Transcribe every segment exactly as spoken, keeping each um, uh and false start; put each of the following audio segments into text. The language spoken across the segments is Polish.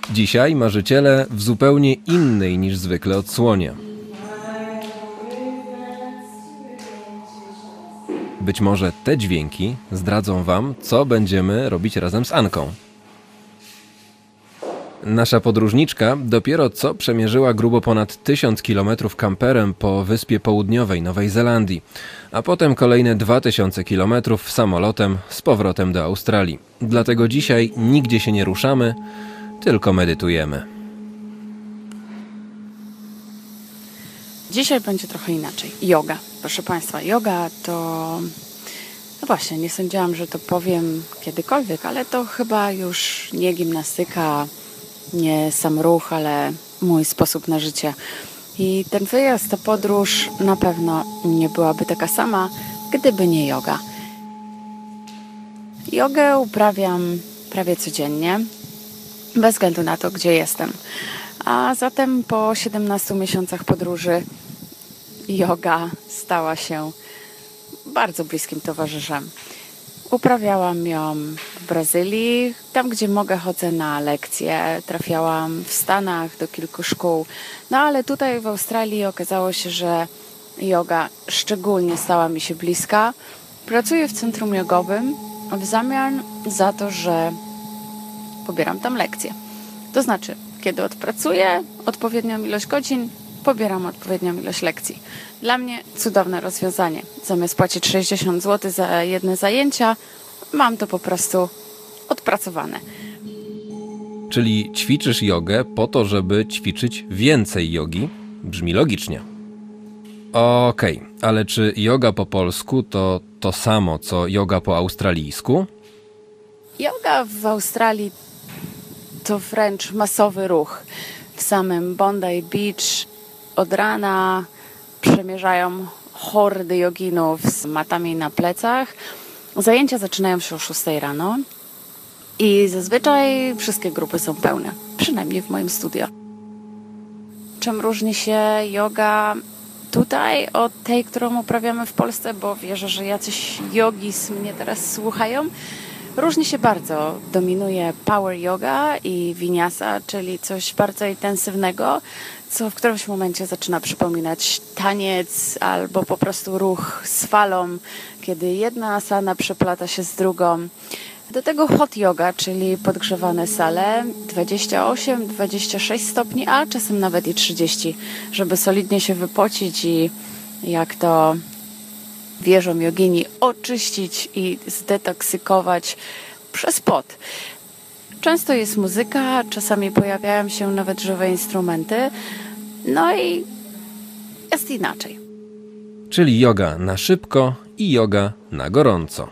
Dzisiaj marzyciele w zupełnie innej niż zwykle odsłonie. Być może te dźwięki zdradzą Wam, co będziemy robić razem z Anką. Nasza podróżniczka dopiero co przemierzyła grubo ponad tysiąc kilometrów kamperem po Wyspie Południowej Nowej Zelandii, a potem kolejne dwa tysiące kilometrów samolotem z powrotem do Australii. Dlatego dzisiaj nigdzie się nie ruszamy, tylko medytujemy. Dzisiaj będzie trochę inaczej. Yoga. Proszę Państwa, yoga to... No właśnie, nie sądziłam, że to powiem kiedykolwiek, ale to chyba już nie gimnastyka, nie sam ruch, ale mój sposób na życie. I ten wyjazd, ta podróż na pewno nie byłaby taka sama, gdyby nie yoga. Jogę uprawiam prawie codziennie, bez względu na to, gdzie jestem. A zatem po siedemnastu miesiącach podróży yoga stała się bardzo bliskim towarzyszem. Uprawiałam ją w Brazylii, tam gdzie mogę chodzę na lekcje. Trafiałam w Stanach do kilku szkół. No ale tutaj w Australii okazało się, że yoga szczególnie stała mi się bliska. Pracuję w centrum jogowym w zamian za to, że pobieram tam lekcje. To znaczy, kiedy odpracuję odpowiednią ilość godzin, pobieram odpowiednią ilość lekcji. Dla mnie cudowne rozwiązanie. Zamiast płacić sześćdziesiąt złotych za jedne zajęcia, mam to po prostu odpracowane. Czyli ćwiczysz jogę po to, żeby ćwiczyć więcej jogi? Brzmi logicznie. Okej, okay, ale czy yoga po polsku to to samo, co yoga po australijsku? Yoga w Australii to wręcz masowy ruch. W samym Bondi Beach od rana przemierzają hordy joginów z matami na plecach. Zajęcia zaczynają się o szóstej rano i zazwyczaj wszystkie grupy są pełne, przynajmniej w moim studio. Czym różni się yoga tutaj od tej, którą uprawiamy w Polsce, bo wierzę, że jacyś jogis mnie teraz słuchają. Różni się bardzo. Dominuje power yoga i vinyasa, czyli coś bardzo intensywnego, co w którymś momencie zaczyna przypominać taniec albo po prostu ruch z falą, kiedy jedna asana przeplata się z drugą. Do tego hot yoga, czyli podgrzewane sale, dwadzieścia osiem dwadzieścia sześć stopni, a czasem nawet i trzydzieści, żeby solidnie się wypocić i jak to wierzą jogini, oczyścić i zdetoksykować przez pot. Często jest muzyka, czasami pojawiają się nawet żywe instrumenty, no i jest inaczej. Czyli yoga na szybko i yoga na gorąco.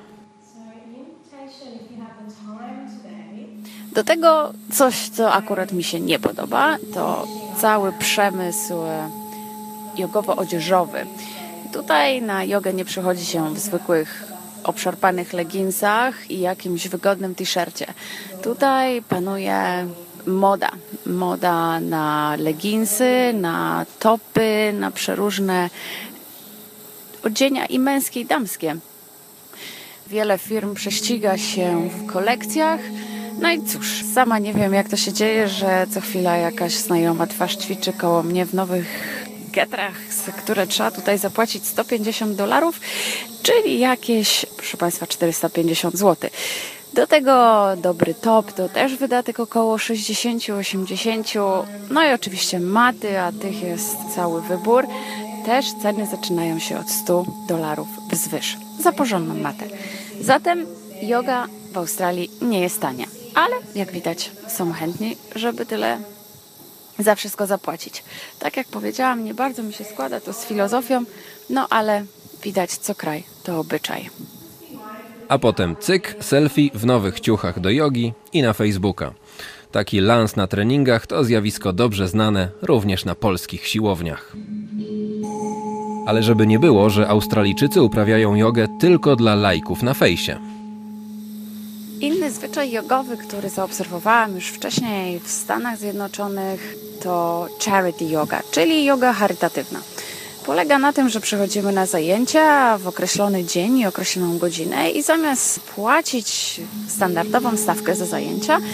Do tego coś, co akurat mi się nie podoba, to cały przemysł jogowo-odzieżowy. Tutaj na jogę nie przychodzi się w zwykłych obszarpanych leginsach i jakimś wygodnym t-shircie. Tutaj panuje moda. Moda na leginsy, na topy, na przeróżne odzienia i męskie, i damskie. Wiele firm prześciga się w kolekcjach. No i cóż, sama nie wiem, jak to się dzieje, że co chwila jakaś znajoma twarz ćwiczy koło mnie w nowych getrach, za które trzeba tutaj zapłacić sto pięćdziesiąt dolarów, czyli jakieś, proszę Państwa, czterysta pięćdziesiąt złotych. Do tego dobry top to też wydatek około sześćdziesiąt osiemdziesiąt. No i oczywiście maty, a tych jest cały wybór. Też ceny zaczynają się od stu dolarów wzwyż za porządną matę. Zatem yoga w Australii nie jest tania, ale jak widać są chętni, żeby tyle za wszystko zapłacić. Tak jak powiedziałam, nie bardzo mi się składa to z filozofią, no ale widać, co kraj to obyczaj. A potem cyk, selfie w nowych ciuchach do jogi i na Facebooka. Taki lans na treningach to zjawisko dobrze znane również na polskich siłowniach. Ale żeby nie było, że Australijczycy uprawiają jogę tylko dla lajków na fejsie. Inny zwyczaj jogowy, który zaobserwowałam już wcześniej w Stanach Zjednoczonych, to charity yoga, czyli joga charytatywna. Polega na tym, że przychodzimy na zajęcia w określony dzień i określoną godzinę i zamiast płacić standardową stawkę za zajęcia,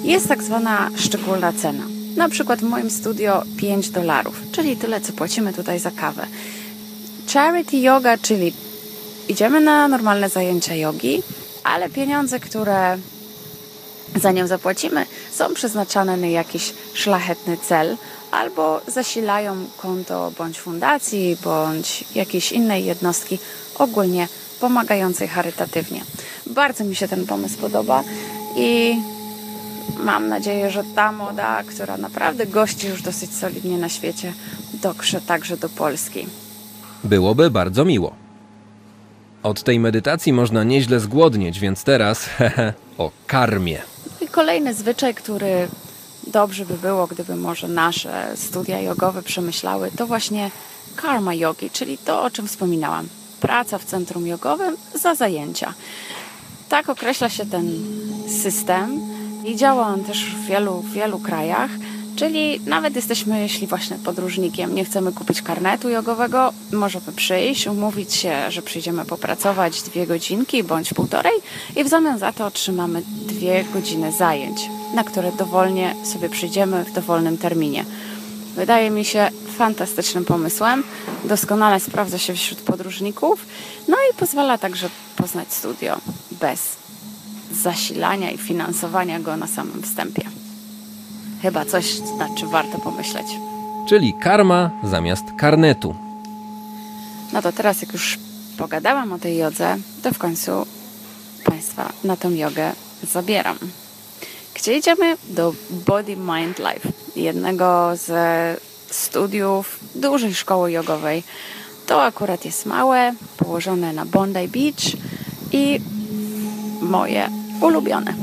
jest tak zwana szczególna cena. Na przykład w moim studio pięć dolarów, czyli tyle, co płacimy tutaj za kawę. Charity yoga, czyli idziemy na normalne zajęcia jogi, ale pieniądze, które za nią zapłacimy, są przeznaczane na jakiś szlachetny cel albo zasilają konto bądź fundacji, bądź jakiejś innej jednostki ogólnie pomagającej charytatywnie. Bardzo mi się ten pomysł podoba i mam nadzieję, że ta moda, która naprawdę gości już dosyć solidnie na świecie, dotrze także do Polski. Byłoby bardzo miło. Od tej medytacji można nieźle zgłodnieć, więc teraz hehe, o karmie. I kolejny zwyczaj, który dobrze by było, gdyby może nasze studia jogowe przemyślały, to właśnie karma jogi, czyli to, o czym wspominałam. Praca w centrum jogowym za zajęcia. Tak określa się ten system i działa on też w wielu, w wielu krajach. Czyli nawet jesteśmy, jeśli właśnie podróżnikiem, nie chcemy kupić karnetu jogowego, możemy przyjść, umówić się, że przyjdziemy popracować dwie godzinki bądź półtorej i w zamian za to otrzymamy dwie godziny zajęć, na które dowolnie sobie przyjdziemy w dowolnym terminie. Wydaje mi się fantastycznym pomysłem, doskonale sprawdza się wśród podróżników, no i pozwala także poznać studio bez zasilania i finansowania go na samym wstępie. Chyba coś, nad czym warto pomyśleć. Czyli karma zamiast karnetu. No to teraz, jak już pogadałam o tej jodze, to w końcu Państwa na tą jogę zabieram. Gdzie idziemy? Do Body Mind Life, jednego ze studiów dużej szkoły jogowej. To akurat jest małe, położone na Bondi Beach i moje ulubione.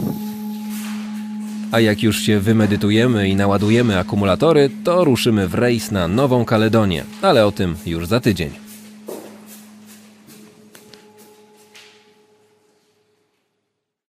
A jak już się wymedytujemy i naładujemy akumulatory, to ruszymy w rejs na Nową Kaledonię, ale o tym już za tydzień.